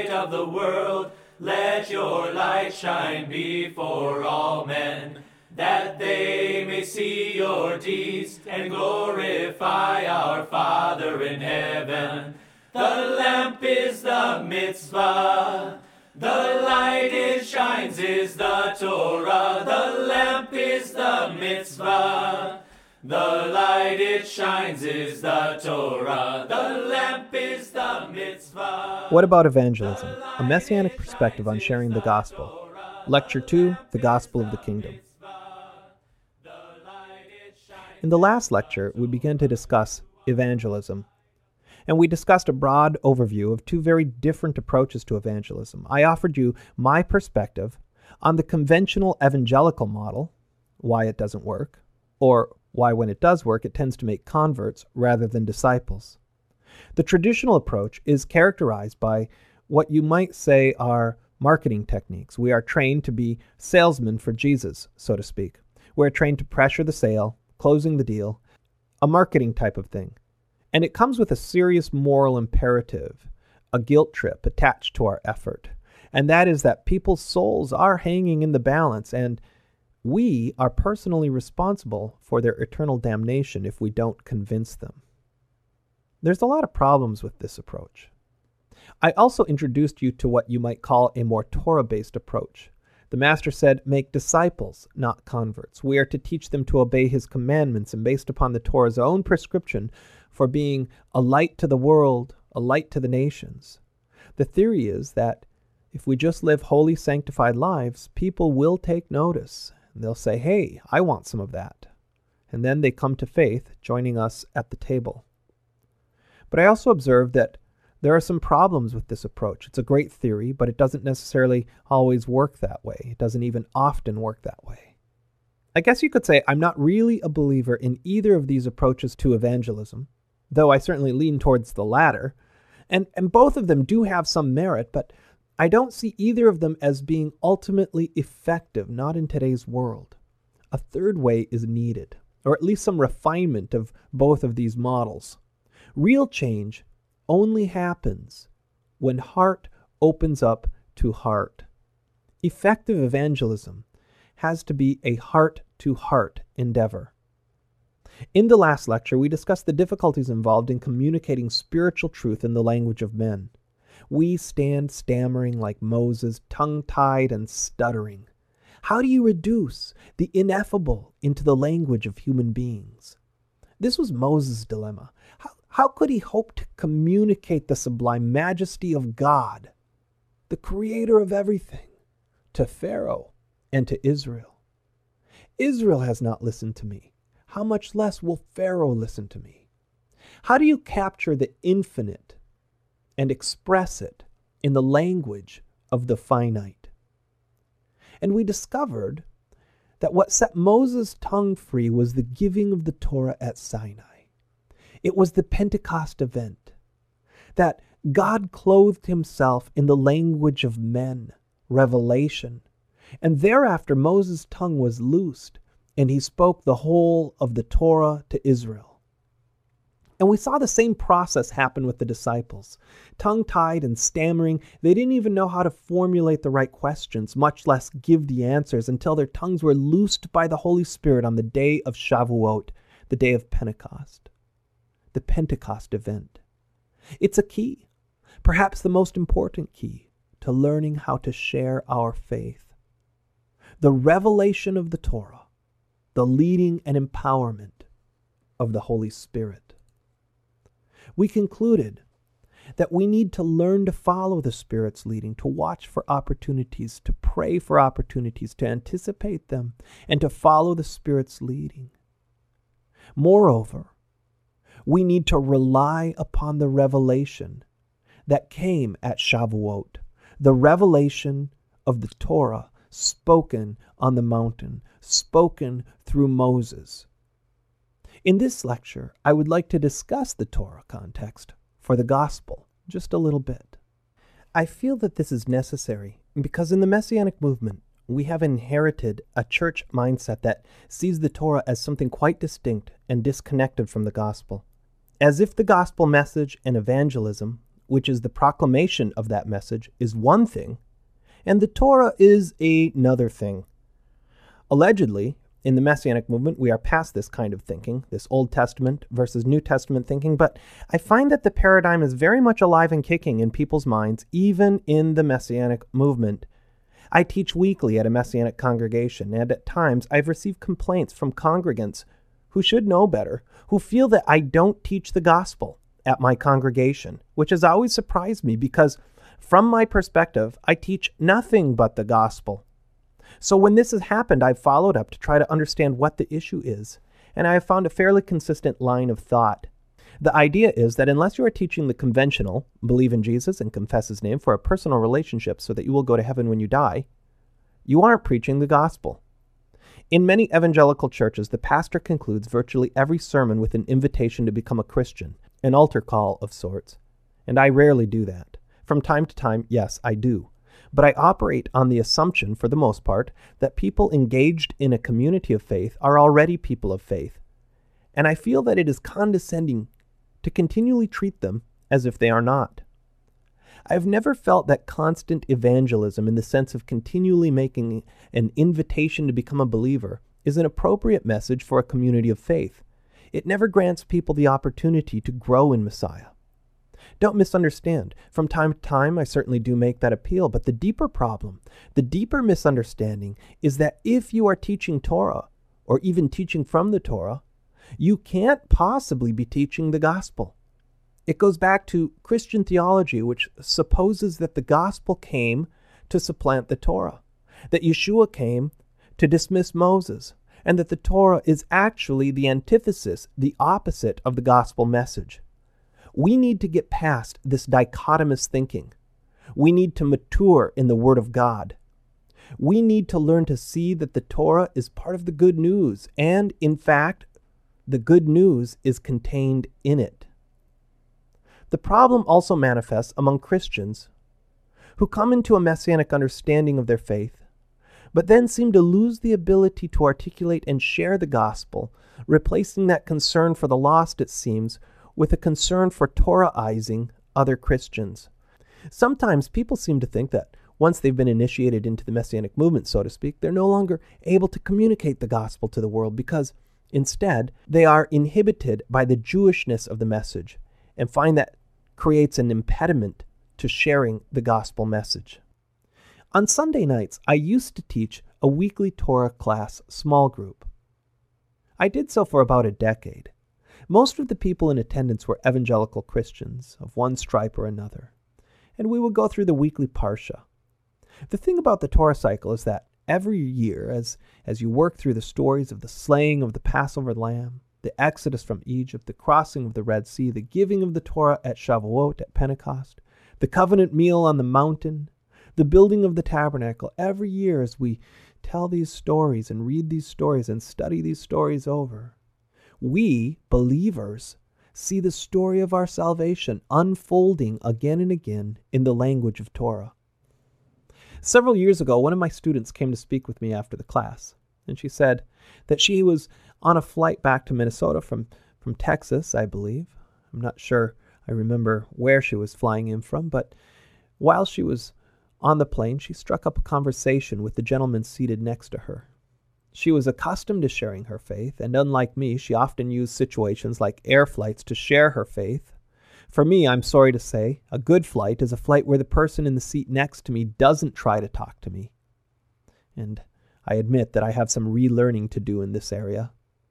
light of the world. Let your light shine before all men, that they may see your deeds and glorify our Father in heaven. The lamp is the mitzvah, the light it shines is the Torah. The lamp is the mitzvah, the light it shines is the Torah. The lamp is the mitzvah. What about evangelism? A messianic perspective on sharing the gospel. Lecture 2, The Gospel of the Kingdom. In the last lecture, we began to discuss evangelism. And we discussed a broad overview of two very different approaches to evangelism. I offered you my perspective on the conventional evangelical model, why it doesn't work, or why when it does work, it tends to make converts rather than disciples. The traditional approach is characterized by what you might say are marketing techniques. We are trained to be salesmen for Jesus, so to speak. We're trained to pressure the sale, closing the deal, a marketing type of thing. And it comes with a serious moral imperative, a guilt trip attached to our effort. And that is that people's souls are hanging in the balance, and we are personally responsible for their eternal damnation if we don't convince them. There's a lot of problems with this approach. I also introduced you to what you might call a more Torah-based approach. The Master said, make disciples, not converts. We are to teach them to obey his commandments, and based upon the Torah's own prescription for being a light to the world, a light to the nations. The theory is that if we just live holy, sanctified lives, people will take notice. And they'll say, hey, I want some of that. And then they come to faith, joining us at the table. But I also observed that there are some problems with this approach. It's a great theory, but it doesn't necessarily always work that way. It doesn't even often work that way. I guess you could say I'm not really a believer in either of these approaches to evangelism, though I certainly lean towards the latter. And both of them do have some merit, but I don't see either of them as being ultimately effective, not in today's world. A third way is needed, or at least some refinement of both of these models. Real change only happens when heart opens up to heart. Effective evangelism has to be a heart-to-heart endeavor. In the last lecture, we discussed the difficulties involved in communicating spiritual truth in the language of men. We stand stammering like Moses, tongue-tied and stuttering. How do you reduce the ineffable into the language of human beings? This was Moses' dilemma. How could he hope to communicate the sublime majesty of God, the creator of everything, to Pharaoh and to Israel? Israel has not listened to me. How much less will Pharaoh listen to me? How do you capture the infinite and express it in the language of the finite? And we discovered that what set Moses' tongue free was the giving of the Torah at Sinai. It was the Pentecost event, that God clothed himself in the language of men, revelation, and thereafter Moses' tongue was loosed, and he spoke the whole of the Torah to Israel. And we saw the same process happen with the disciples. Tongue-tied and stammering, they didn't even know how to formulate the right questions, much less give the answers, until their tongues were loosed by the Holy Spirit on the day of Shavuot, the day of Pentecost. The Pentecost event. It's a key, perhaps the most important key, to learning how to share our faith. The revelation of the Torah, the leading and empowerment of the Holy Spirit. We concluded that we need to learn to follow the Spirit's leading, to watch for opportunities, to pray for opportunities, to anticipate them, and to follow the Spirit's leading. Moreover, we need to rely upon the revelation that came at Shavuot, the revelation of the Torah spoken on the mountain, spoken through Moses. In this lecture, I would like to discuss the Torah context for the gospel just a little bit. I feel that this is necessary because in the Messianic movement, we have inherited a church mindset that sees the Torah as something quite distinct and disconnected from the gospel, as if the gospel message and evangelism which is the proclamation of that message, is one thing, and the Torah is another thing. Allegedly, in the Messianic movement, we are past this kind of thinking, this Old Testament versus New Testament thinking, but I find that the paradigm is very much alive and kicking in people's minds, even in the Messianic movement. I teach weekly at a Messianic congregation, and at times I've received complaints from congregants who should know better, who feel that I don't teach the gospel at my congregation, which has always surprised me because, from my perspective, I teach nothing but the gospel. So when this has happened, I've followed up to try to understand what the issue is, and I have found a fairly consistent line of thought. The idea is that unless you are teaching the conventional, believe in Jesus and confess his name for a personal relationship so that you will go to heaven when you die, you aren't preaching the gospel. In many evangelical churches, the pastor concludes virtually every sermon with an invitation to become a Christian, an altar call of sorts, and I rarely do that. From time to time, yes, I do. But I operate on the assumption, for the most part, that people engaged in a community of faith are already people of faith. And I feel that it is condescending to continually treat them as if they are not. I have never felt that constant evangelism, in the sense of continually making an invitation to become a believer, is an appropriate message for a community of faith. It never grants people the opportunity to grow in Messiah. Don't misunderstand. From time to time, I certainly do make that appeal, but the deeper problem, the deeper misunderstanding is that if you are teaching Torah, or even teaching from the Torah, you can't possibly be teaching the gospel. It goes back to Christian theology, which supposes that the gospel came to supplant the Torah, that Yeshua came to dismiss Moses, and that the Torah is actually the antithesis, the opposite of the gospel message. We need to get past this dichotomous thinking. We need to mature in the Word of God. We need to learn to see that the Torah is part of the good news, and, in fact, the good news is contained in it. The problem also manifests among Christians who come into a messianic understanding of their faith, but then seem to lose the ability to articulate and share the gospel, replacing that concern for the lost, it seems, with a concern for Torahising other Christians. Sometimes people seem to think that once they've been initiated into the Messianic movement, so to speak, they're no longer able to communicate the gospel to the world because, instead, they are inhibited by the Jewishness of the message and find that creates an impediment to sharing the gospel message. On Sunday nights, I used to teach a weekly Torah class small group. I did so for about a decade. Most of the people in attendance were evangelical Christians of one stripe or another, and we would go through the weekly Parsha. The thing about the Torah cycle is that every year, as you work through the stories of the slaying of the Passover lamb, the exodus from Egypt, the crossing of the Red Sea, the giving of the Torah at Shavuot, at Pentecost, the covenant meal on the mountain, the building of the tabernacle, every year as we tell these stories and read these stories and study these stories over, we, believers, see the story of our salvation unfolding again and again in the language of Torah. Several years ago, one of my students came to speak with me after the class, and she said that she was on a flight back to Minnesota from Texas, I believe. I'm not sure I remember where she was flying in from, but while she was on the plane, she struck up a conversation with the gentleman seated next to her. She was accustomed to sharing her faith, and unlike me, she often used situations like air flights to share her faith. For me, I'm sorry to say, a good flight is a flight where the person in the seat next to me doesn't try to talk to me. And I admit that I have some relearning to do in this area.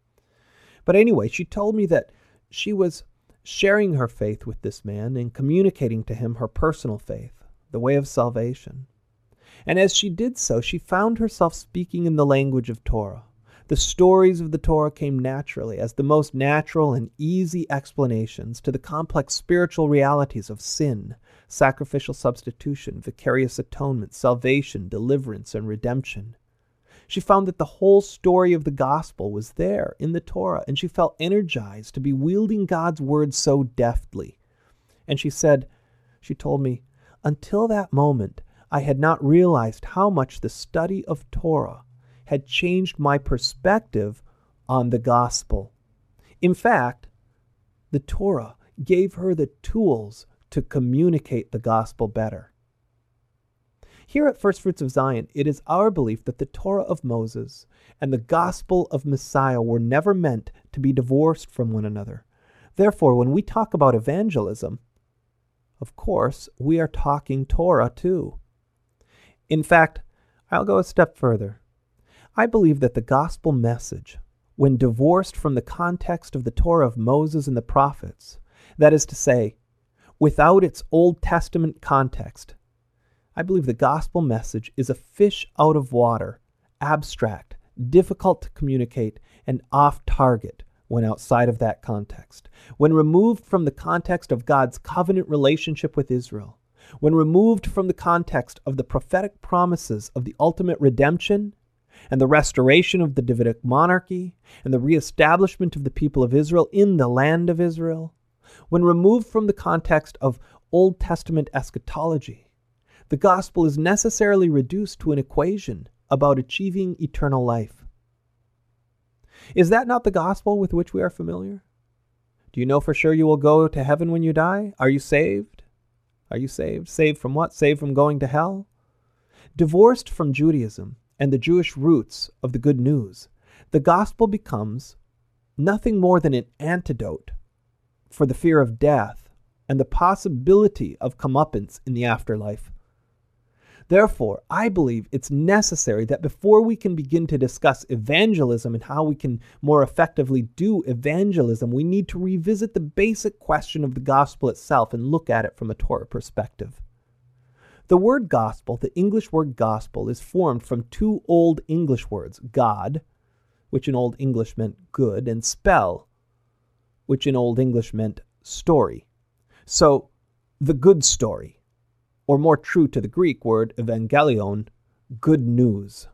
But anyway, she told me that she was sharing her faith with this man and communicating to him her personal faith, the way of salvation. And as she did so, she found herself speaking in the language of Torah. The stories of the Torah came naturally as the most natural and easy explanations to the complex spiritual realities of sin, sacrificial substitution, vicarious atonement, salvation, deliverance, and redemption. She found that the whole story of the gospel was there in the Torah, and she felt energized to be wielding God's word so deftly. And she told me, until that moment, I had not realized how much the study of Torah had changed my perspective on the gospel. In fact, the Torah gave her the tools to communicate the gospel better. Here at First Fruits of Zion, it is our belief that the Torah of Moses and the gospel of Messiah were never meant to be divorced from one another. Therefore, when we talk about evangelism, of course, we are talking Torah too. In fact, I'll go a step further. I believe that the gospel message, when divorced from the context of the Torah of Moses and the prophets, that is to say, without its Old Testament context, I believe the gospel message is a fish out of water, abstract, difficult to communicate, and off target when outside of that context. When removed from the context of God's covenant relationship with Israel, when removed from the context of the prophetic promises of the ultimate redemption and the restoration of the Davidic monarchy and the reestablishment of the people of Israel in the land of Israel, when removed from the context of Old Testament eschatology, the gospel is necessarily reduced to an equation about achieving eternal life. Is that not the gospel with which we are familiar? Do you know for sure you will go to heaven when you die? Are you saved? Are you saved? Saved from what? Saved from going to hell? Divorced from Judaism and the Jewish roots of the good news, the gospel becomes nothing more than an antidote for the fear of death and the possibility of comeuppance in the afterlife. Therefore, I believe it's necessary that before we can begin to discuss evangelism and how we can more effectively do evangelism, we need to revisit the basic question of the gospel itself and look at it from a Torah perspective. The word gospel, the English word gospel, is formed from two Old English words, God, which in Old English meant good, and spell, which in Old English meant story. So, the good story, or more true to the Greek word evangelion, good news.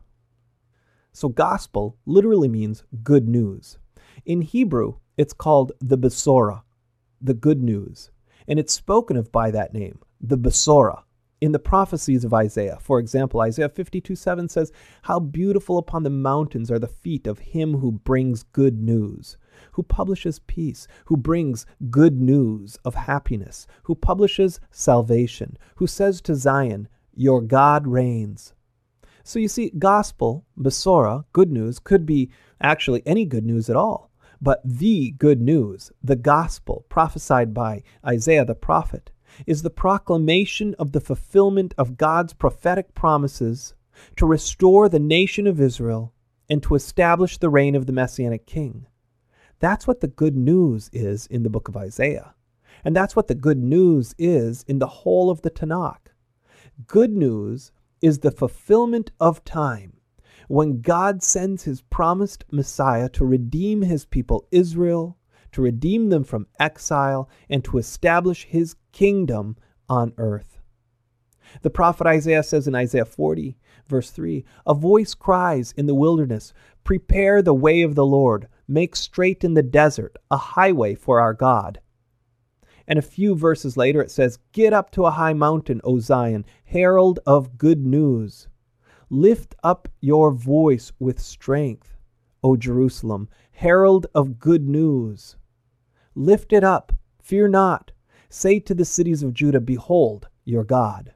So gospel literally means good news. In Hebrew, it's called the Besorah, the good news, and it's spoken of by that name, the Besorah, in the prophecies of Isaiah. For example, Isaiah 52:7 says, "How beautiful upon the mountains are the feet of him who brings good news, who publishes peace, who brings good news of happiness, who publishes salvation, who says to Zion, your God reigns." So you see, gospel, Besorah, good news, could be actually any good news at all. But the good news, the gospel prophesied by Isaiah the prophet, is the proclamation of the fulfillment of God's prophetic promises to restore the nation of Israel and to establish the reign of the Messianic king. That's what the good news is in the book of Isaiah. And that's what the good news is in the whole of the Tanakh. Good news is the fulfillment of time when God sends his promised Messiah to redeem his people Israel, to redeem them from exile, and to establish his kingdom on earth. The prophet Isaiah says in Isaiah 40, verse 3, "A voice cries in the wilderness, prepare the way of the Lord, make straight in the desert a highway for our God." And a few verses later it says, "Get up to a high mountain, O Zion, herald of good news. Lift up your voice with strength, O Jerusalem, herald of good news. Lift it up, fear not. Say to the cities of Judah, behold your God."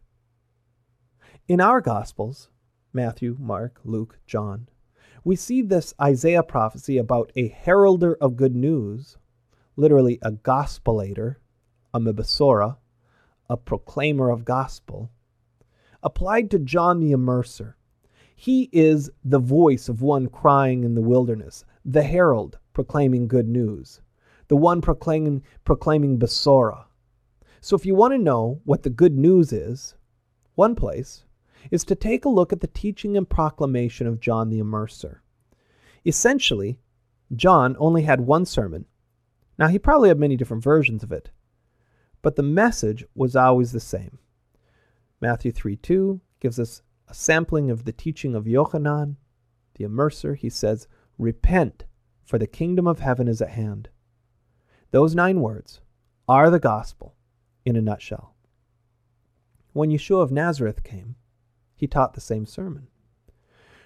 In our Gospels, Matthew, Mark, Luke, John, we see this Isaiah prophecy about a heralder of good news, literally a gospelator, a mebesorah, a proclaimer of gospel, applied to John the Immerser. He is the voice of one crying in the wilderness, the herald proclaiming good news, the one proclaiming Besorah. So if you want to know what the good news is, one place is to take a look at the teaching and proclamation of John the Immerser. Essentially, John only had one sermon. Now, he probably had many different versions of it, but the message was always the same. Matthew 3:2 gives us a sampling of the teaching of Yochanan, the Immerser. He says, "Repent, for the kingdom of heaven is at hand." Those 9 words are the gospel in a nutshell. When Yeshua of Nazareth came, he taught the same sermon.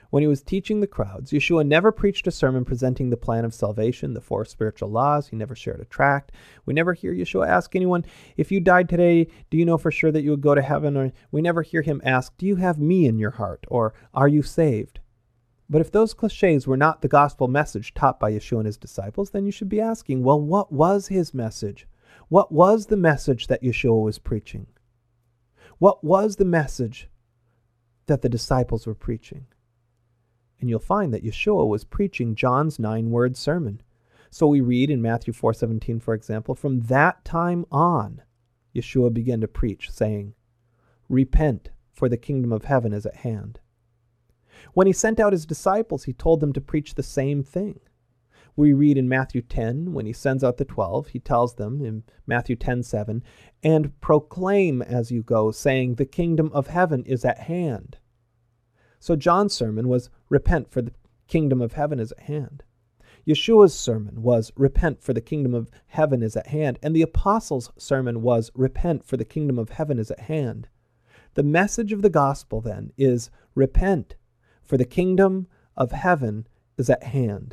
When he was teaching the crowds, Yeshua never preached a sermon presenting the plan of salvation, the 4 spiritual laws. He never shared a tract. We never hear Yeshua ask anyone, if you died today, do you know for sure that you would go to heaven? Or we never hear him ask, do you have me in your heart? Or are you saved? But if those cliches were not the gospel message taught by Yeshua and his disciples, then you should be asking, well, what was his message? What was the message that Yeshua was preaching? What was the message that the disciples were preaching? And you'll find that Yeshua was preaching John's 9-word sermon. So we read in Matthew 4:17, for example, from that time on, Yeshua began to preach, saying, repent, for the kingdom of heaven is at hand. When he sent out his disciples, he told them to preach the same thing. We read in Matthew 10, when he sends out the 12, he tells them in Matthew 10:7, and proclaim as you go, saying, the kingdom of heaven is at hand. So John's sermon was, repent, for the kingdom of heaven is at hand. Yeshua's sermon was, repent, for the kingdom of heaven is at hand. And the apostles' sermon was, repent, for the kingdom of heaven is at hand. The message of the gospel, then, is, repent, for the kingdom of heaven is at hand.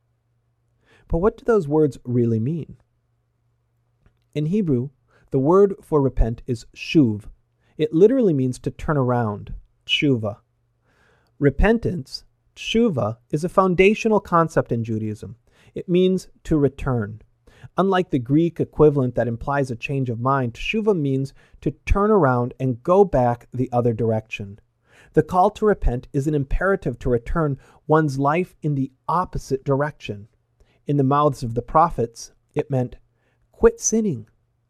But what do those words really mean? In Hebrew, the word for repent is shuv. It literally means to turn around, tshuva. Repentance, tshuva, is a foundational concept in Judaism. It means to return. Unlike the Greek equivalent that implies a change of mind, tshuva means to turn around and go back the other direction. The call to repent is an imperative to return one's life in the opposite direction. In the mouths of the prophets, it meant quit sinning,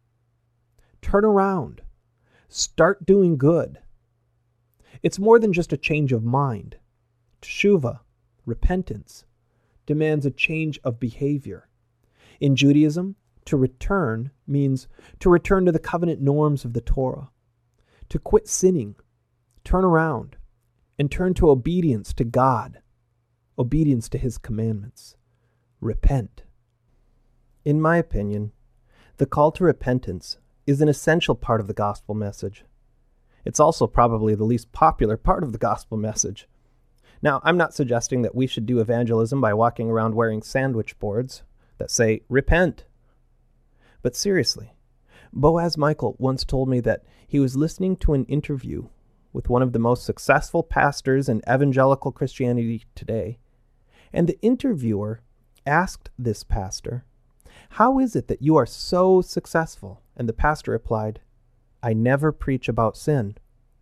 turn around, start doing good. It's more than just a change of mind. Teshuvah, repentance, demands a change of behavior. In Judaism, to return means to return to the covenant norms of the Torah, to quit sinning, turn around, and turn to obedience to God, obedience to his commandments. Repent. In my opinion, the call to repentance is an essential part of the gospel message. It's also probably the least popular part of the gospel message. Now, I'm not suggesting that we should do evangelism by walking around wearing sandwich boards that say, repent. But seriously, Boaz Michael once told me that he was listening to an interview with one of the most successful pastors in evangelical Christianity today, and the interviewer asked this pastor, how is it that you are so successful? And the pastor replied, I never preach about sin.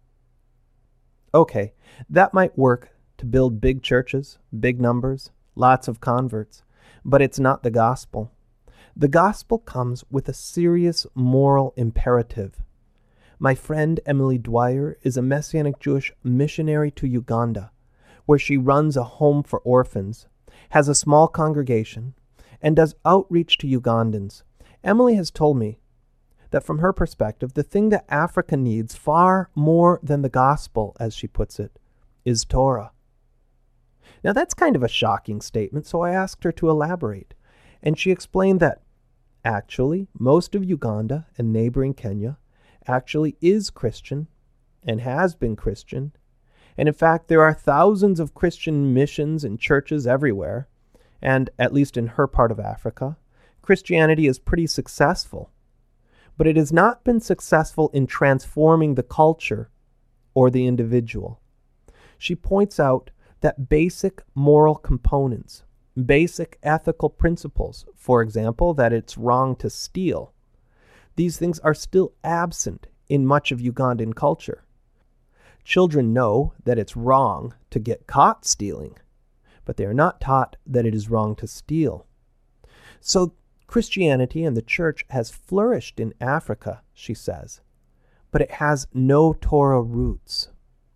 Okay, that might work to build big churches, big numbers, lots of converts, but it's not the gospel. The gospel comes with a serious moral imperative. My friend Emily Dwyer is a Messianic Jewish missionary to Uganda, where she runs a home for orphans, has a small congregation, and does outreach to Ugandans. Emily has told me that from her perspective, the thing that Africa needs far more than the gospel, as she puts it, is Torah. Now that's kind of a shocking statement, so I asked her to elaborate. And she explained that actually most of Uganda and neighboring Kenya actually is Christian and has been Christian. And in fact, there are thousands of Christian missions and churches everywhere. And at least in her part of Africa, Christianity is pretty successful. But it has not been successful in transforming the culture or the individual. She points out that basic moral components, basic ethical principles, for example, that it's wrong to steal, these things are still absent in much of Ugandan culture. Children know that it's wrong to get caught stealing, but they are not taught that it is wrong to steal. So Christianity and the church has flourished in Africa, she says, but it has no Torah roots.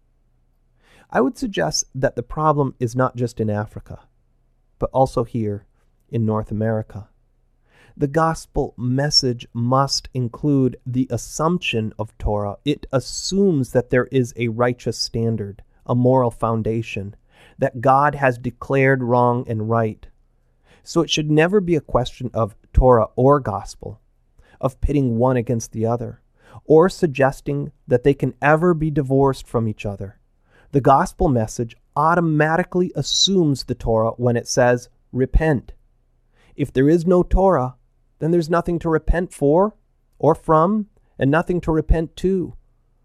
I would suggest that the problem is not just in Africa, but also here in North America. The gospel message must include the assumption of Torah. It assumes that there is a righteous standard, a moral foundation, that God has declared wrong and right. So it should never be a question of Torah or gospel, of pitting one against the other, or suggesting that they can ever be divorced from each other. The gospel message automatically assumes the Torah when it says repent. If there is no Torah, then there's nothing to repent for or from, and nothing to repent to.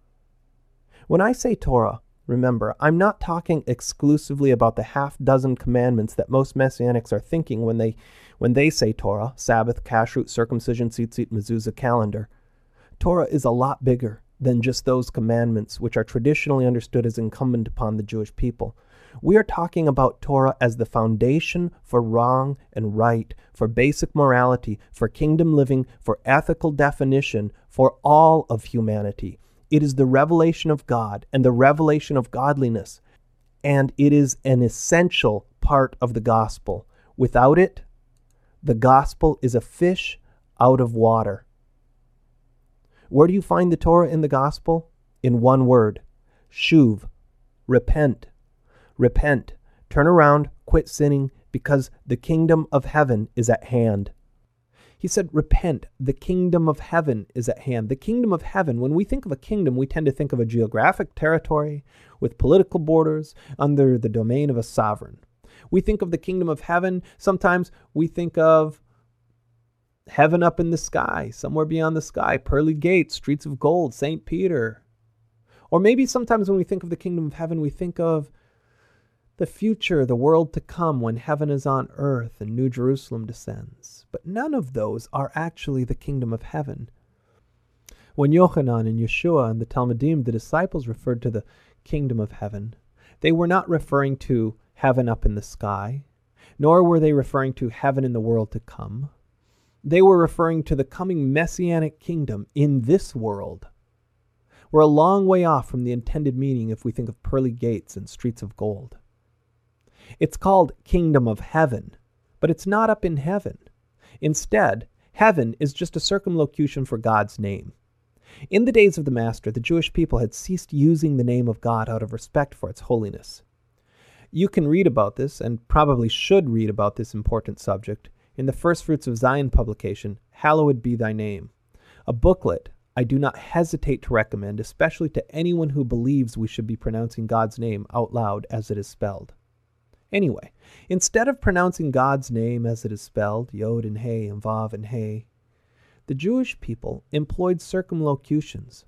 When I say Torah, remember, I'm not talking exclusively about the half-dozen commandments that most Messianics are thinking when they say Torah: Sabbath, kashrut, circumcision, tzitzit, mezuzah, calendar. Torah is a lot bigger than just those commandments, which are traditionally understood as incumbent upon the Jewish people. We are talking about Torah as the foundation for wrong and right, for basic morality, for kingdom living, for ethical definition, for all of humanity. It is the revelation of God and the revelation of godliness, and it is an essential part of the gospel. Without it, the gospel is a fish out of water. Where do you find the Torah in the gospel? In one word: shuv, repent. Repent, turn around, quit sinning, because the kingdom of heaven is at hand. He said, repent, the kingdom of heaven is at hand. The kingdom of heaven, when we think of a kingdom, we tend to think of a geographic territory with political borders under the domain of a sovereign. We think of the kingdom of heaven, sometimes we think of heaven up in the sky, somewhere beyond the sky, pearly gates, streets of gold, St. Peter. Or maybe sometimes when we think of the kingdom of heaven, we think of the future, the world to come, when heaven is on earth and New Jerusalem descends. But none of those are actually the kingdom of heaven. When Yochanan and Yeshua and the Talmudim, the disciples, referred to the kingdom of heaven, they were not referring to heaven up in the sky, nor were they referring to heaven in the world to come. They were referring to the coming messianic kingdom in this world. We're a long way off from the intended meaning if we think of pearly gates and streets of gold. It's called kingdom of heaven, but it's not up in heaven. Instead, heaven is just a circumlocution for God's name. In the days of the Master, the Jewish people had ceased using the name of God out of respect for its holiness. You can read about this, and probably should read about this important subject, in the First Fruits of Zion publication, Hallowed Be Thy Name, a booklet I do not hesitate to recommend, especially to anyone who believes we should be pronouncing God's name out loud as it is spelled. Anyway, instead of pronouncing God's name as it is spelled, Yod and Hey and Vav and Hey, the Jewish people employed circumlocutions.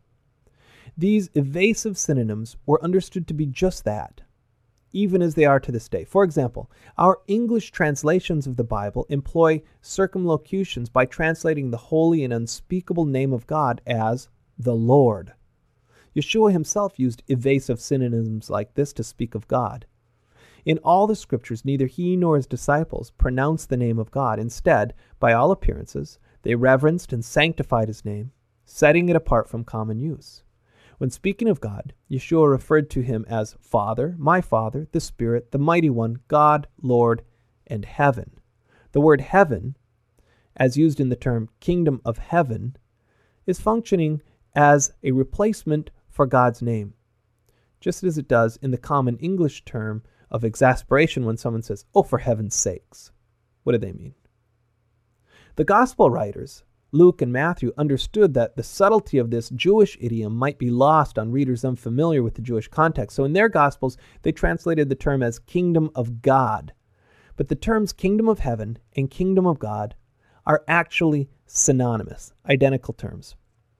These evasive synonyms were understood to be just that, even as they are to this day. For example, our English translations of the Bible employ circumlocutions by translating the holy and unspeakable name of God as the Lord. Yeshua himself used evasive synonyms like this to speak of God. In all the scriptures, neither he nor his disciples pronounced the name of God. Instead, by all appearances, they reverenced and sanctified his name, setting it apart from common use. When speaking of God, Yeshua referred to him as Father, my Father, the Spirit, the Mighty One, God, Lord, and Heaven. The word heaven, as used in the term kingdom of heaven, is functioning as a replacement for God's name, just as it does in the common English term of exasperation when someone says, "Oh, for heaven's sakes." What do they mean? The gospel writers, Luke and Matthew, understood that the subtlety of this Jewish idiom might be lost on readers unfamiliar with the Jewish context. So in their gospels, they translated the term as kingdom of God. But the terms kingdom of heaven and kingdom of God are actually synonymous, identical terms.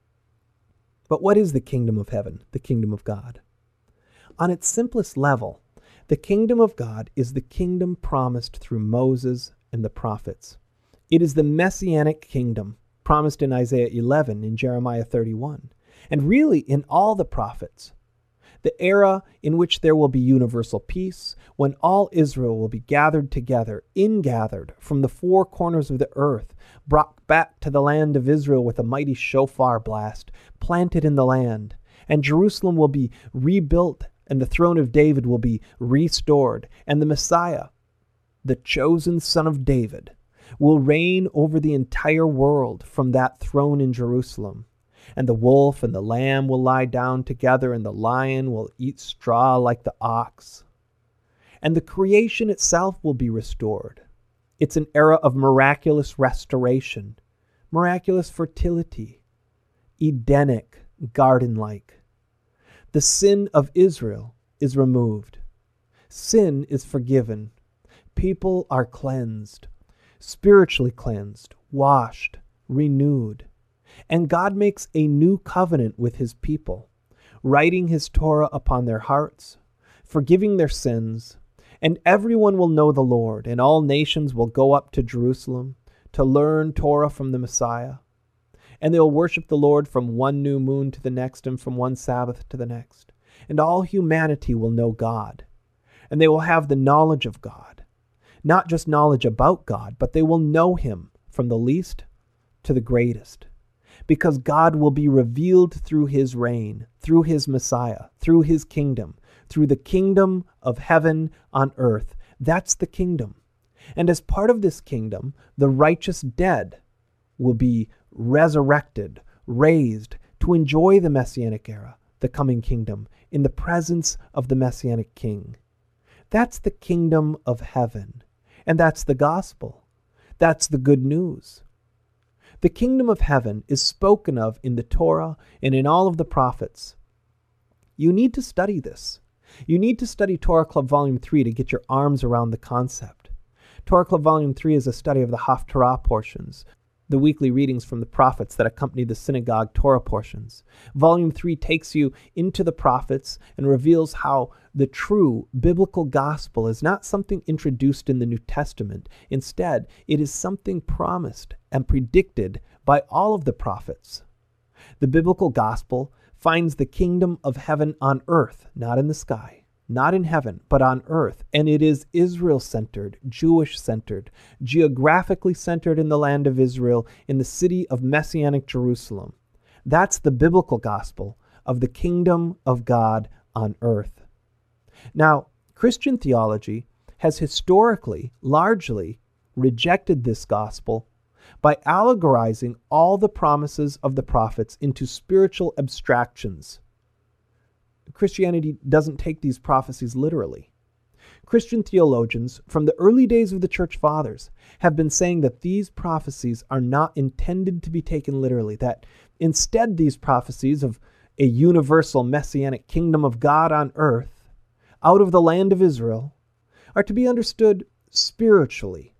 But what is the kingdom of heaven, the kingdom of God? On its simplest level, the kingdom of God is the kingdom promised through Moses and the prophets. It is the messianic kingdom promised in Isaiah 11, in Jeremiah 31, and really in all the prophets. The era in which there will be universal peace, when all Israel will be gathered together, ingathered from the four corners of the earth, brought back to the land of Israel with a mighty shofar blast, planted in the land, and Jerusalem will be rebuilt, and the throne of David will be restored, and the Messiah, the chosen son of David, will reign over the entire world from that throne in Jerusalem. And the wolf and the lamb will lie down together, and the lion will eat straw like the ox. And the creation itself will be restored. It's an era of miraculous restoration, miraculous fertility, Edenic, garden-like. The sin of Israel is removed. Sin is forgiven. People are cleansed, spiritually cleansed, washed, renewed. And God makes a new covenant with his people, writing his Torah upon their hearts, forgiving their sins, and everyone will know the Lord, and all nations will go up to Jerusalem to learn Torah from the Messiah. And they'll worship the Lord from one new moon to the next and from one Sabbath to the next. And all humanity will know God. And they will have the knowledge of God. Not just knowledge about God, but they will know him from the least to the greatest. Because God will be revealed through his reign, through his Messiah, through his kingdom, through the kingdom of heaven on earth. That's the kingdom. And as part of this kingdom, the righteous dead will be resurrected, raised to enjoy the Messianic era, the coming kingdom, in the presence of the Messianic King. That's the kingdom of heaven. And that's the gospel. That's the good news. The kingdom of heaven is spoken of in the Torah and in all of the prophets. You need to study this. You need to study Torah Club Volume 3 to get your arms around the concept. Torah Club Volume 3 is a study of the Haftarah portions, the weekly readings from the prophets that accompany the synagogue Torah portions. Volume 3 takes you into the prophets and reveals how the true biblical gospel is not something introduced in the New Testament. Instead, it is something promised and predicted by all of the prophets. The biblical gospel finds the kingdom of heaven on earth, not in the sky, not in heaven, but on earth. And it is Israel-centered, Jewish-centered, geographically centered in the land of Israel, in the city of Messianic Jerusalem. That's the biblical gospel of the kingdom of God on earth. Now, Christian theology has historically largely rejected this gospel by allegorizing all the promises of the prophets into spiritual abstractions. Christianity doesn't take these prophecies literally. Christian theologians from the early days of the Church Fathers have been saying that these prophecies are not intended to be taken literally, that instead these prophecies of a universal messianic kingdom of God on earth, out of the land of Israel, are to be understood spiritually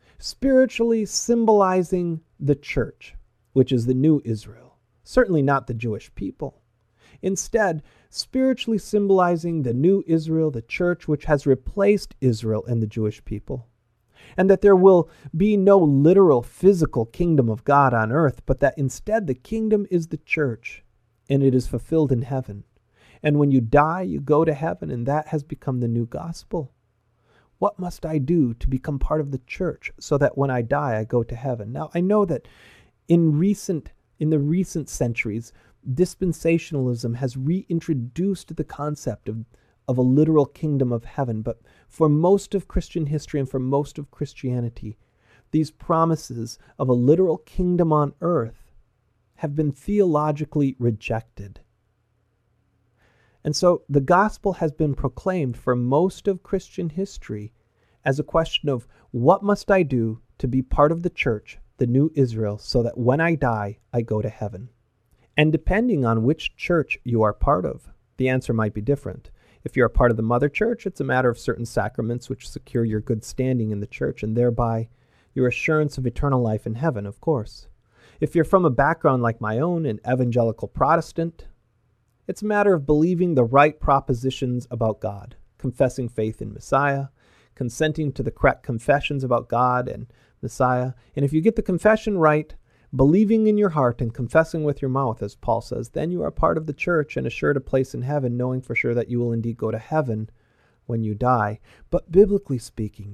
symbolizing the church, which is the new Israel, certainly not the Jewish people. Instead, spiritually symbolizing the new Israel, the church, which has replaced Israel and the Jewish people. And that there will be no literal physical kingdom of God on earth, but that instead the kingdom is the church, and it is fulfilled in heaven. And when you die, you go to heaven, and that has become the new gospel. What must I do to become part of the church so that when I die, I go to heaven? Now, I know that in the recent centuries, dispensationalism has reintroduced the concept of a literal kingdom of heaven. But for most of Christian history and for most of Christianity, these promises of a literal kingdom on earth have been theologically rejected. And so the gospel has been proclaimed for most of Christian history as a question of what must I do to be part of the church, the new Israel, so that when I die, I go to heaven. And depending on which church you are part of, the answer might be different. If you're a part of the mother church, it's a matter of certain sacraments which secure your good standing in the church and thereby your assurance of eternal life in heaven, of course. If you're from a background like my own, an evangelical Protestant, it's a matter of believing the right propositions about God, confessing faith in Messiah, consenting to the correct confessions about God and Messiah. And if you get the confession right, believing in your heart and confessing with your mouth, as Paul says, then you are part of the church and assured a place in heaven, knowing for sure that you will indeed go to heaven when you die. But biblically speaking,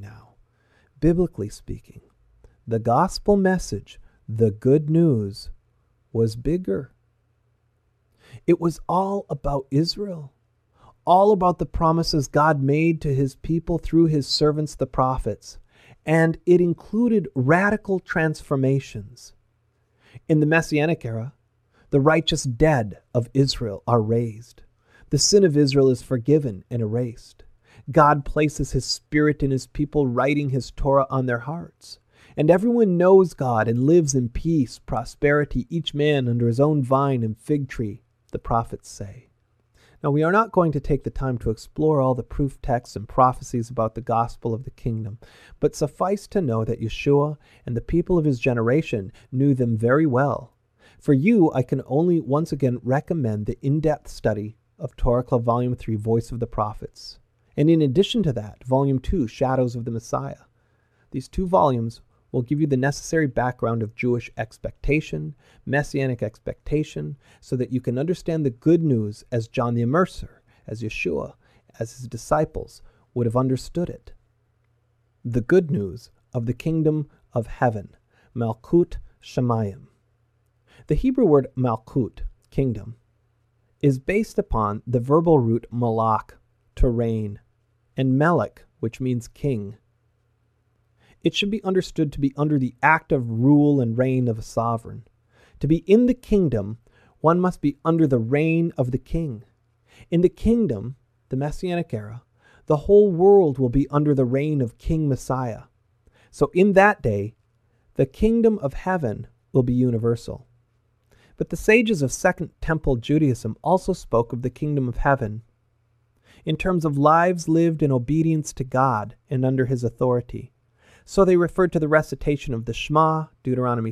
the gospel message, the good news, was bigger. It was all about Israel, all about the promises God made to his people through his servants, the prophets, and it included radical transformations. In the Messianic era, the righteous dead of Israel are raised. The sin of Israel is forgiven and erased. God places his Spirit in his people, writing his Torah on their hearts. And everyone knows God and lives in peace, prosperity, each man under his own vine and fig tree, the prophets say. Now, we are not going to take the time to explore all the proof texts and prophecies about the gospel of the kingdom, but suffice to know that Yeshua and the people of his generation knew them very well. For you, I can only once again recommend the in-depth study of Torah Club Volume 3, Voice of the Prophets. And in addition to that, Volume 2, Shadows of the Messiah. These 2 volumes will give you the necessary background of Jewish expectation, Messianic expectation, so that you can understand the good news as John the Immerser, as Yeshua, as his disciples would have understood it. The good news of the kingdom of heaven, Malkut Shamayim. The Hebrew word Malkut, kingdom, is based upon the verbal root malak, to reign, and melech, which means king. It should be understood to be under the active rule and reign of a sovereign. To be in the kingdom, one must be under the reign of the king. In the kingdom, the Messianic era, the whole world will be under the reign of King Messiah. So in that day, the kingdom of heaven will be universal. But the sages of Second Temple Judaism also spoke of the kingdom of heaven in terms of lives lived in obedience to God and under his authority. So they referred to the recitation of the Shema, Deuteronomy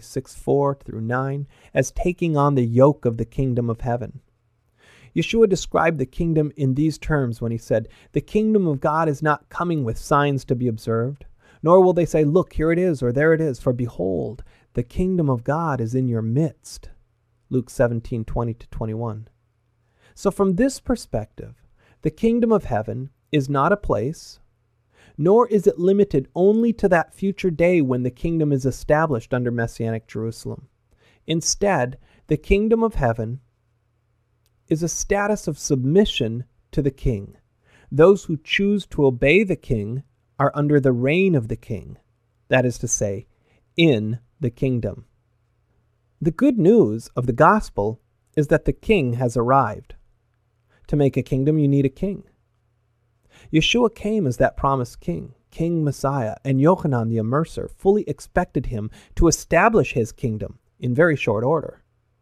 6:4-9, as taking on the yoke of the kingdom of heaven. Yeshua described the kingdom in these terms when he said, "The kingdom of God is not coming with signs to be observed, nor will they say, 'Look, here it is,' or 'There it is,' for behold, the kingdom of God is in your midst." Luke 17:20-21. So from this perspective, the kingdom of heaven is not a place, nor is it limited only to that future day when the kingdom is established under Messianic Jerusalem. Instead, the kingdom of heaven is a status of submission to the king. Those who choose to obey the king are under the reign of the king, that is to say, in the kingdom. The good news of the gospel is that the king has arrived. To make a kingdom, you need a king. Yeshua came as that promised king, King Messiah, and Yochanan the Immerser fully expected him to establish his kingdom in very short order.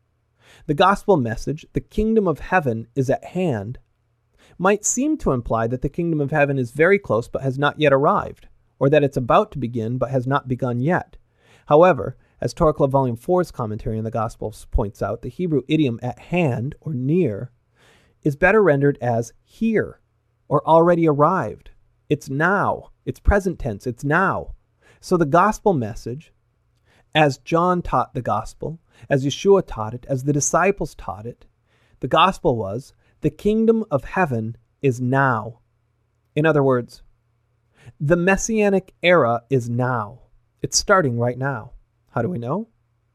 The gospel message, the kingdom of heaven is at hand, might seem to imply that the kingdom of heaven is very close but has not yet arrived, or that it's about to begin but has not begun yet. However, as Torah Club Volume 4's commentary on the Gospels points out, the Hebrew idiom at hand, or near, is better rendered as here, or already arrived. It's now. It's present tense. It's now. So the gospel message, as John taught the gospel, as Yeshua taught it, as the disciples taught it, the gospel was, the kingdom of heaven is now. In other words, the Messianic era is now. It's starting right now. How do we know?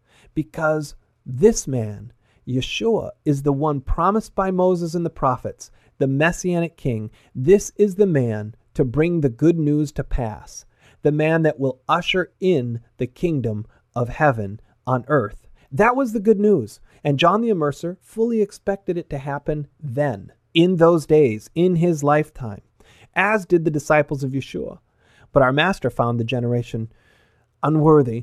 Because this man, Yeshua, is the one promised by Moses and the prophets, the Messianic king. This is the man to bring the good news to pass, the man that will usher in the kingdom of heaven on earth. That was the good news, and John the Immerser fully expected it to happen then, in those days, in his lifetime, as did the disciples of Yeshua. But our master found the generation unworthy,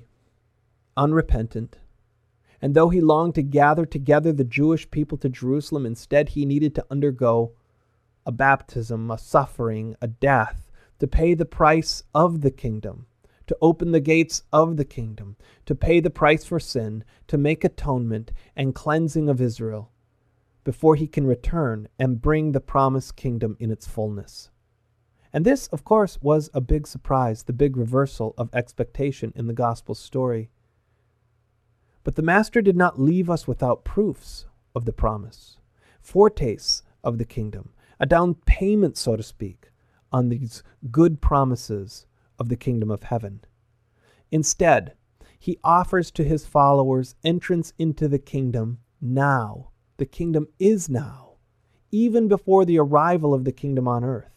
unrepentant, and though he longed to gather together the Jewish people to Jerusalem, instead he needed to undergo a baptism, a suffering, a death, to pay the price of the kingdom, to open the gates of the kingdom, to pay the price for sin, to make atonement and cleansing of Israel, before he can return and bring the promised kingdom in its fullness. And this, of course, was a big surprise, the big reversal of expectation in the gospel story. But the Master did not leave us without proofs of the promise, foretastes of the kingdom, a down payment, so to speak, on these good promises of the kingdom of heaven. Instead, he offers to his followers entrance into the kingdom now. The kingdom is now, even before the arrival of the kingdom on earth.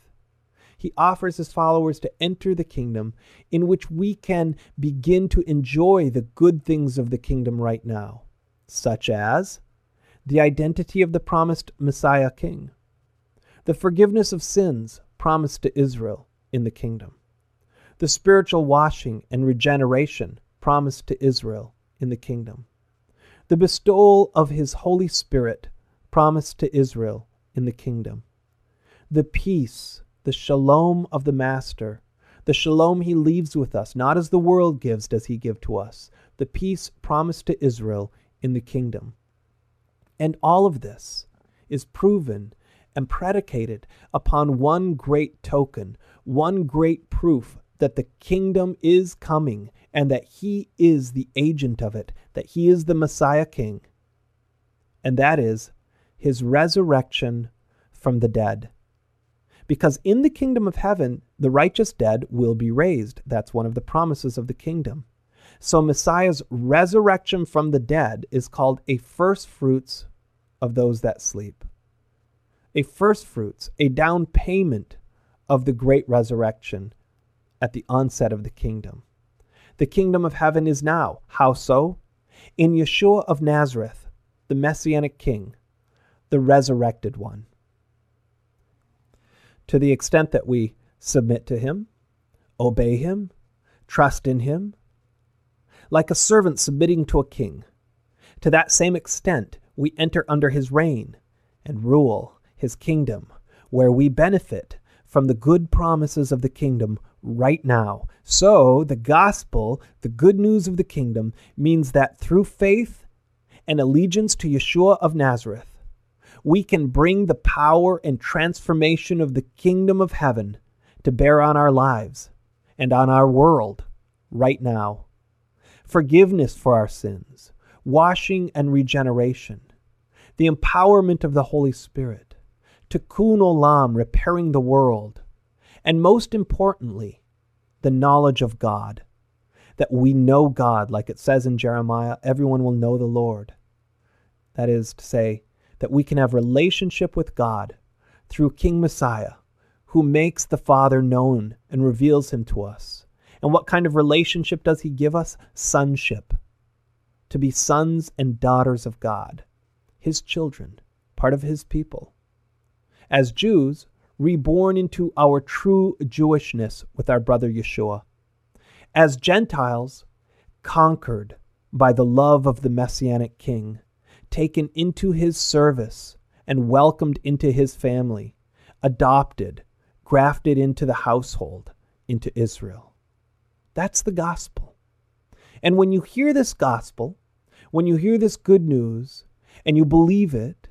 He offers his followers to enter the kingdom in which we can begin to enjoy the good things of the kingdom right now, such as the identity of the promised Messiah King, the forgiveness of sins promised to Israel in the kingdom, the spiritual washing and regeneration promised to Israel in the kingdom, the bestowal of his Holy Spirit promised to Israel in the kingdom. The peace, the shalom of the Master, the shalom he leaves with us, not as the world gives does he give to us, the peace promised to Israel in the kingdom. And all of this is proven and predicated upon one great token, one great proof that the kingdom is coming and that he is the agent of it, that he is the Messiah King. And that is his resurrection from the dead. Because in the kingdom of heaven, the righteous dead will be raised. That's one of the promises of the kingdom. So Messiah's resurrection from the dead is called a first fruits of those that sleep. A first fruits, a down payment of the great resurrection at the onset of the kingdom. The kingdom of heaven is now. How so? In Yeshua of Nazareth, the Messianic King, the resurrected one. To the extent that we submit to him, obey him, trust in him, like a servant submitting to a king, to that same extent we enter under his reign and rule his kingdom, where we benefit from the good promises of the kingdom right now. So the gospel, the good news of the kingdom, means that through faith and allegiance to Yeshua of Nazareth, we can bring the power and transformation of the kingdom of heaven to bear on our lives and on our world right now. Forgiveness for our sins, washing and regeneration, the empowerment of the Holy Spirit, tikkun olam, repairing the world, and most importantly, the knowledge of God, that we know God, like it says in Jeremiah, everyone will know the Lord. That is to say, that we can have relationship with God through King Messiah, who makes the Father known and reveals him to us. And what kind of relationship does he give us? Sonship. To be sons and daughters of God, his children, part of his people. As Jews, reborn into our true Jewishness with our brother Yeshua. As Gentiles, conquered by the love of the Messianic King, taken into his service and welcomed into his family, adopted, grafted into the household, into Israel. That's the gospel. And when you hear this gospel, when you hear this good news, and you believe it,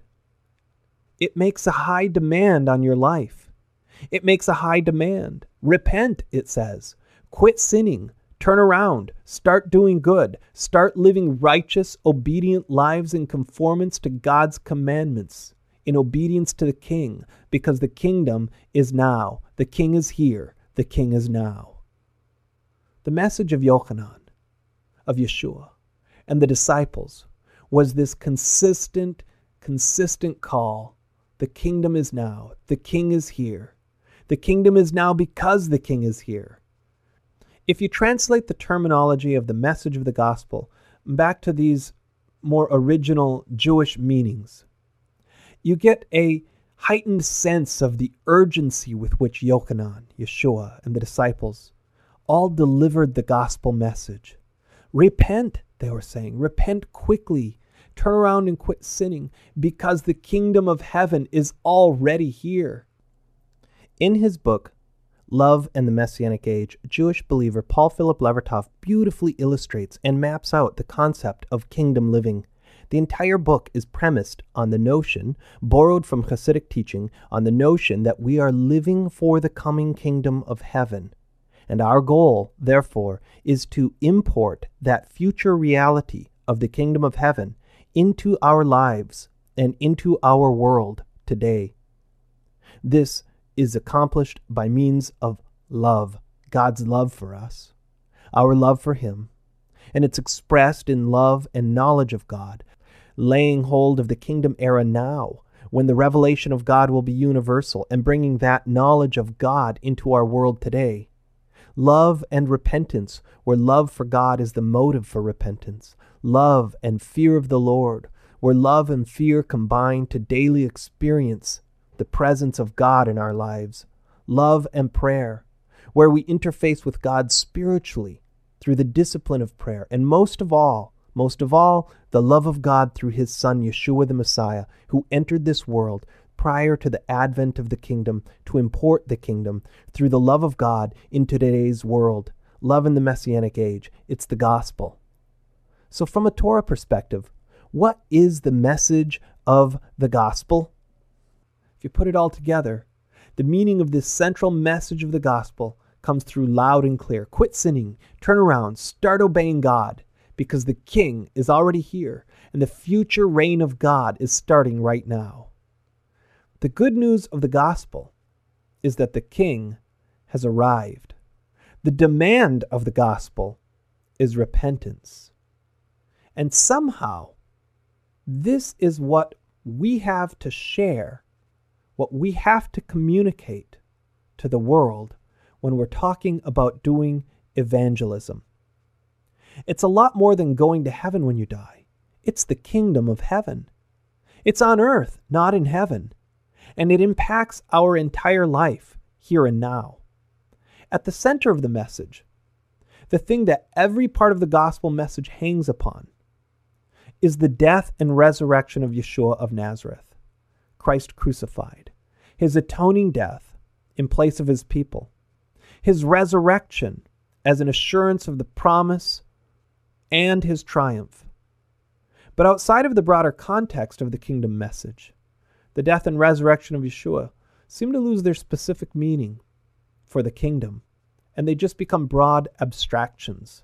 it makes a high demand on your life. It makes a high demand. Repent, it says. Quit sinning. Turn around. Start doing good. Start living righteous, obedient lives in conformance to God's commandments, in obedience to the King, because the kingdom is now. The King is here. The King is now. The message of Yochanan, of Yeshua, and the disciples was this consistent call. The kingdom is now. The King is here. The kingdom is now because the King is here. If you translate the terminology of the message of the gospel back to these more original Jewish meanings, you get a heightened sense of the urgency with which Yochanan, Yeshua, and the disciples all delivered the gospel message. Repent, they were saying. Repent quickly. Turn around and quit sinning, because the kingdom of heaven is already here. In his book, Love and the Messianic Age, Jewish believer Paul Philip Levertov beautifully illustrates and maps out the concept of kingdom living. The entire book is premised on the notion, borrowed from Hasidic teaching, on the notion that we are living for the coming kingdom of heaven. And our goal, therefore, is to import that future reality of the kingdom of heaven into our lives and into our world today. This is accomplished by means of love, God's love for us, our love for him, and it's expressed in love and knowledge of God, laying hold of the kingdom era now, when the revelation of God will be universal, and bringing that knowledge of God into our world today. Love and repentance, where love for God is the motive for repentance. Love and fear of the Lord, where love and fear combine to daily experience the presence of God in our lives. Love and prayer, where we interface with God spiritually through the discipline of prayer. And most of all, the love of God through his Son, Yeshua the Messiah, who entered this world prior to the advent of the kingdom to import the kingdom through the love of God into today's world. Love in the Messianic age. It's the gospel. So from a Torah perspective, what is the message of the gospel? If you put it all together, the meaning of this central message of the gospel comes through loud and clear. Quit sinning, turn around, start obeying God, because the King is already here, and the future reign of God is starting right now. The good news of the gospel is that the King has arrived. The demand of the gospel is repentance. And somehow, this is what we have to share, what we have to communicate to the world when we're talking about doing evangelism. It's a lot more than going to heaven when you die. It's the kingdom of heaven. It's on earth, not in heaven. And it impacts our entire life, here and now. At the center of the message, the thing that every part of the gospel message hangs upon, is the death and resurrection of Yeshua of Nazareth, Christ crucified, his atoning death in place of his people, his resurrection as an assurance of the promise and his triumph. But outside of the broader context of the kingdom message, the death and resurrection of Yeshua seem to lose their specific meaning for the kingdom, and they just become broad abstractions.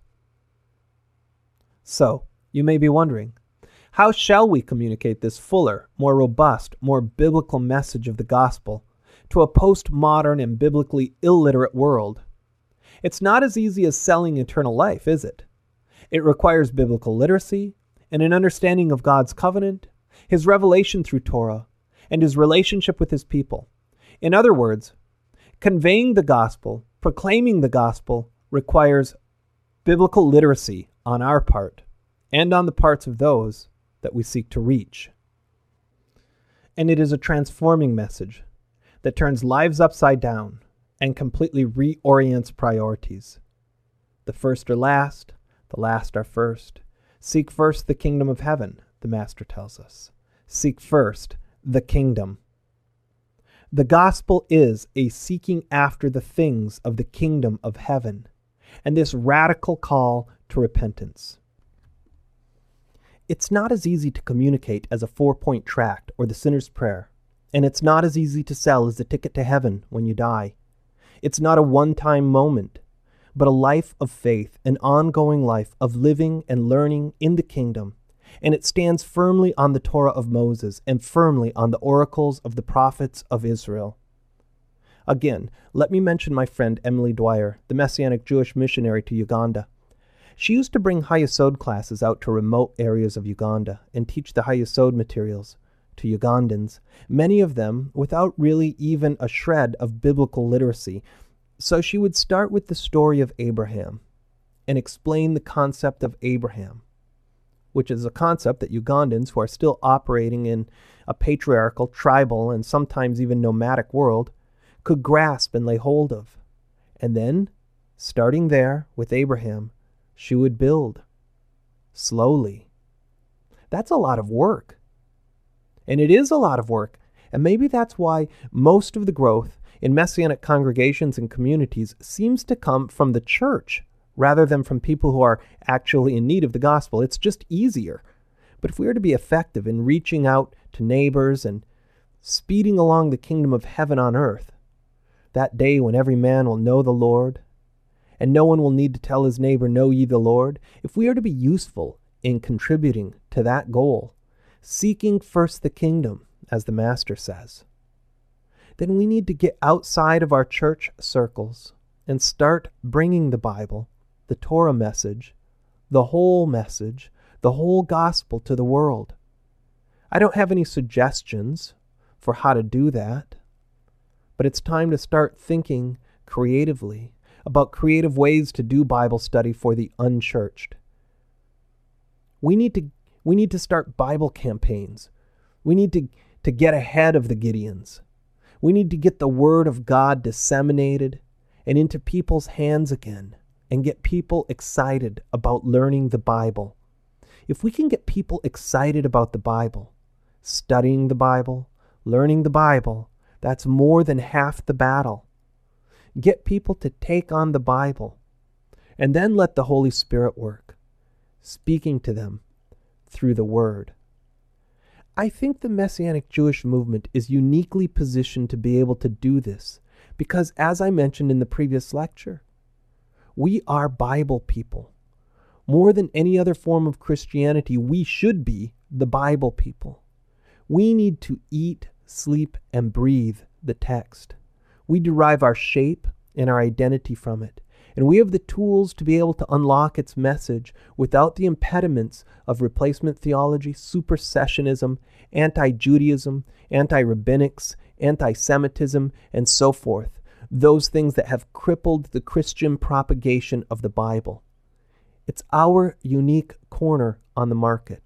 So, you may be wondering, how shall we communicate this fuller, more robust, more biblical message of the gospel to a postmodern and biblically illiterate world? It's not as easy as selling eternal life, is it? It requires biblical literacy and an understanding of God's covenant, his revelation through Torah, and his relationship with his people. In other words, conveying the gospel, proclaiming the gospel, requires biblical literacy on our part and on the parts of those that we seek to reach. And it is a transforming message that turns lives upside down and completely reorients priorities. The first are last, the last are first. Seek first the kingdom of heaven, the Master tells us. Seek first the kingdom. The gospel is a seeking after the things of the kingdom of heaven, and this radical call to repentance. It's not as easy to communicate as a 4-point tract or the sinner's prayer, and it's not as easy to sell as the ticket to heaven when you die. It's not a one-time moment, but a life of faith, an ongoing life of living and learning in the kingdom, and it stands firmly on the Torah of Moses and firmly on the oracles of the prophets of Israel. Again, let me mention my friend Emily Dwyer, the Messianic Jewish missionary to Uganda. She used to bring Hayesod classes out to remote areas of Uganda and teach the Hayesod materials to Ugandans, many of them without really even a shred of biblical literacy. So she would start with the story of Abraham and explain the concept of Abraham, which is a concept that Ugandans who are still operating in a patriarchal, tribal, and sometimes even nomadic world could grasp and lay hold of. And then, starting there with Abraham, she would build slowly. That's a lot of work. And it is a lot of work. And maybe that's why most of the growth in Messianic congregations and communities seems to come from the church rather than from people who are actually in need of the gospel. It's just easier. But if we are to be effective in reaching out to neighbors and speeding along the kingdom of heaven on earth, that day when every man will know the Lord, and no one will need to tell his neighbor, "Know ye the Lord," if we are to be useful in contributing to that goal, seeking first the kingdom, as the Master says, then we need to get outside of our church circles and start bringing the Bible, the Torah message, the whole gospel to the world. I don't have any suggestions for how to do that, but it's time to start thinking creatively about creative ways to do Bible study for the unchurched. We need to start Bible campaigns. We need to get ahead of the Gideons. We need to get the Word of God disseminated and into people's hands again and get people excited about learning the Bible. If we can get people excited about the Bible, studying the Bible, learning the Bible, that's more than half the battle. Get people to take on the Bible, and then let the Holy Spirit work, speaking to them through the Word. I think the Messianic Jewish movement is uniquely positioned to be able to do this because, as I mentioned in the previous lecture, we are Bible people. More than any other form of Christianity, we should be the Bible people. We need to eat, sleep, and breathe the text. We derive our shape and our identity from it, and we have the tools to be able to unlock its message without the impediments of replacement theology, supersessionism, anti-Judaism, anti-rabbinics, anti-Semitism, and so forth, those things that have crippled the Christian propagation of the Bible. It's our unique corner on the market.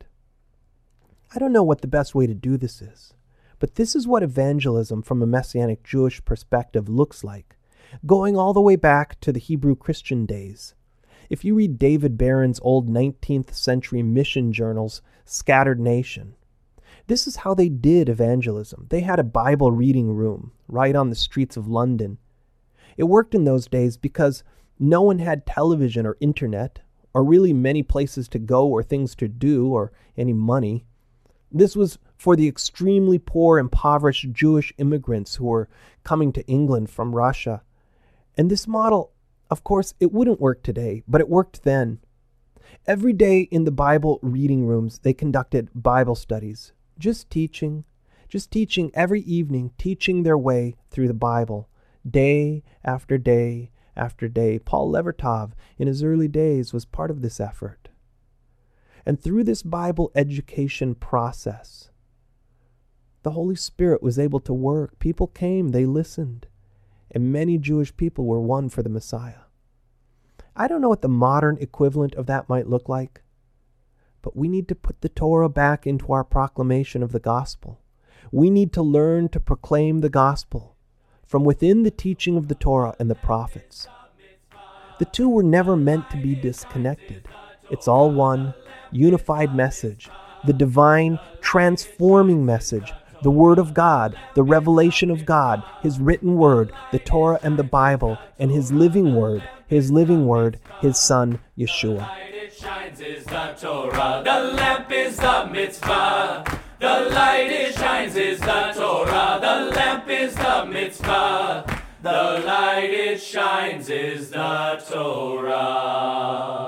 I don't know what the best way to do this is, but this is what evangelism from a Messianic Jewish perspective looks like, going all the way back to the Hebrew Christian days. If you read David Barron's old 19th century mission journals, Scattered Nation, this is how they did evangelism. They had a Bible reading room right on the streets of London. It worked in those days because no one had television or internet, or really many places to go or things to do or any money. This was for the extremely poor, impoverished Jewish immigrants who were coming to England from Russia. And this model, of course, it wouldn't work today, but it worked then. Every day in the Bible reading rooms, they conducted Bible studies, just teaching every evening, teaching their way through the Bible, day after day after day. Paul Levertov, in his early days, was part of this effort. And through this Bible education process, the Holy Spirit was able to work. People came, they listened, and many Jewish people were won for the Messiah. I don't know what the modern equivalent of that might look like, but we need to put the Torah back into our proclamation of the gospel. We need to learn to proclaim the gospel from within the teaching of the Torah and the prophets. The two were never meant to be disconnected. It's all one, unified message, the divine, transforming message, the Word of God, the revelation of God, His written Word, the Torah and the Bible, and His living Word, His Son, Yeshua. The light it shines is the Torah, the lamp is the mitzvah. The light it shines is the Torah, the lamp is the mitzvah. The light it shines is the Torah.